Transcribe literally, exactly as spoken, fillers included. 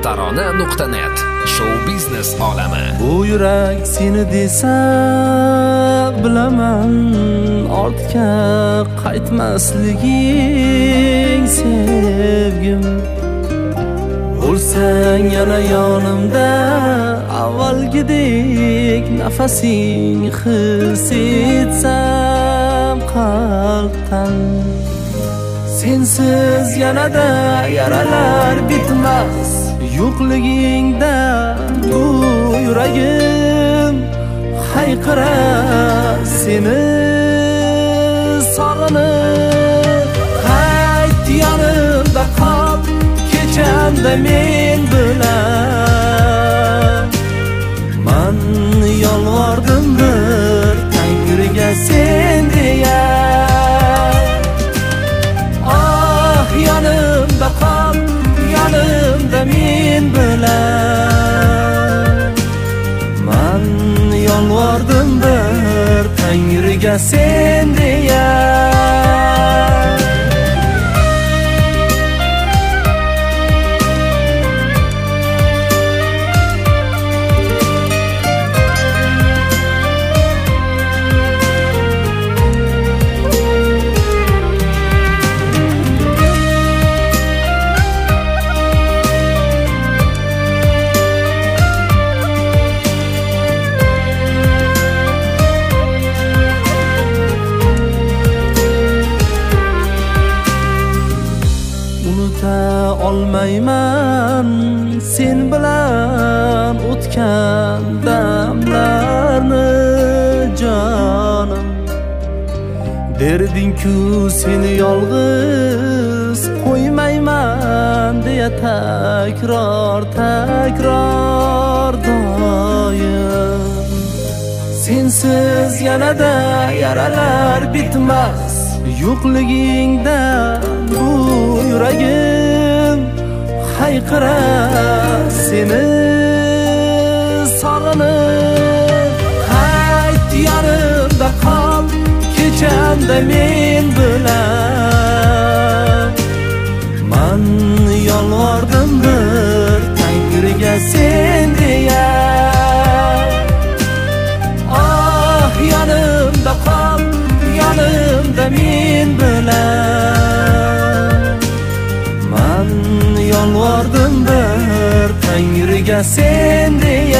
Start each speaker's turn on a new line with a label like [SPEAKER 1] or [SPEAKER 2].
[SPEAKER 1] tarona nuqta net. Show biznes olami.
[SPEAKER 2] Bu yurak seni desa bilaman, ortga qaytmasliging sevgim. Bo'lsang yana yonimda, avvalgidek nafasing his etsam qalbdan. Sensiz yanada yaralar bitmas, yo'qligingda bu yuragim hayqirar seni sog'inib. Qayt yanimda qol, kechanda men bilan. Man yolvordim bir Tangriga sen deya. Ah yanimda qol, yanimda men bilan. Man yolvordim bir Tangriga sen deya. Olmayman sen bilan o'tgan damlarni jonim. Derding-ku seni yolg'iz qo'ymayman deya takror takror doim. Sensiz yanada yaralar bitmas, yo'qligingda bu yuragim hayqirar seni sog'inib. Qayt yanimda qol, kechanda men bilan. Man yolvordim bir Tangriga sen deya. Ah yanimda qol, yanimda men bilan. Man yolvordim bir Tangriga sen deya.